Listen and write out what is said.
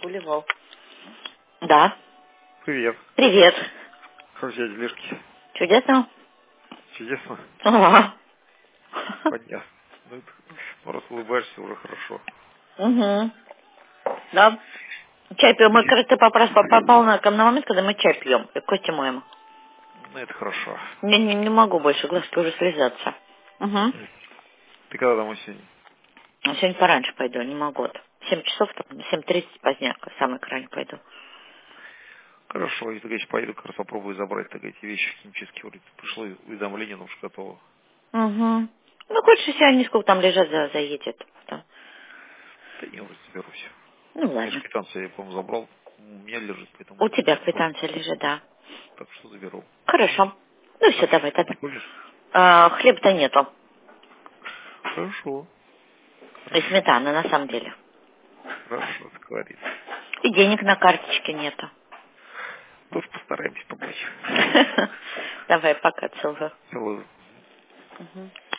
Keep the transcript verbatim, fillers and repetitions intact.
Загулевал. Да. Привет. Привет. Как у тебя делишки? Чудесно? Чудесно? Ага. Понятно. Ну, это, ну, раз улыбаешься, уже хорошо. Угу. Да. Чай пьем. Мы, короче, ты попрос- попал на, ко мне на момент, когда мы чай пьем. И кости моем. Ну, это хорошо. Не, не, не могу больше, глазки уже слезаться. Угу. Ты когда домой сегодня? А сегодня пораньше пойду, не могу. Семь часов, там, семь тридцать поздняка, самый крайний пойду. Хорошо, я тогда еще поеду, как раз попробую забрать так, эти вещи химические. Вроде пришло уведомление, но уже готово. Угу. Ну, хочешь, если они сколько там лежат, за, заедет. Потом. Да не, уже соберусь. Ну, Я же ладно. квитанция, я, по-моему, забрал. У меня лежит, поэтому У тебя вот, квитанция лежит, да. так что заберу. Хорошо. Ну, А все, ты давай тогда. не будешь? А, хлеб-то нету. Хорошо, И хорошо. сметаны, на самом деле. Хорошо, как говорится. И денег на карточке нету. Тоже постараемся помочь. Давай, пока, целую. Целую. Мгм.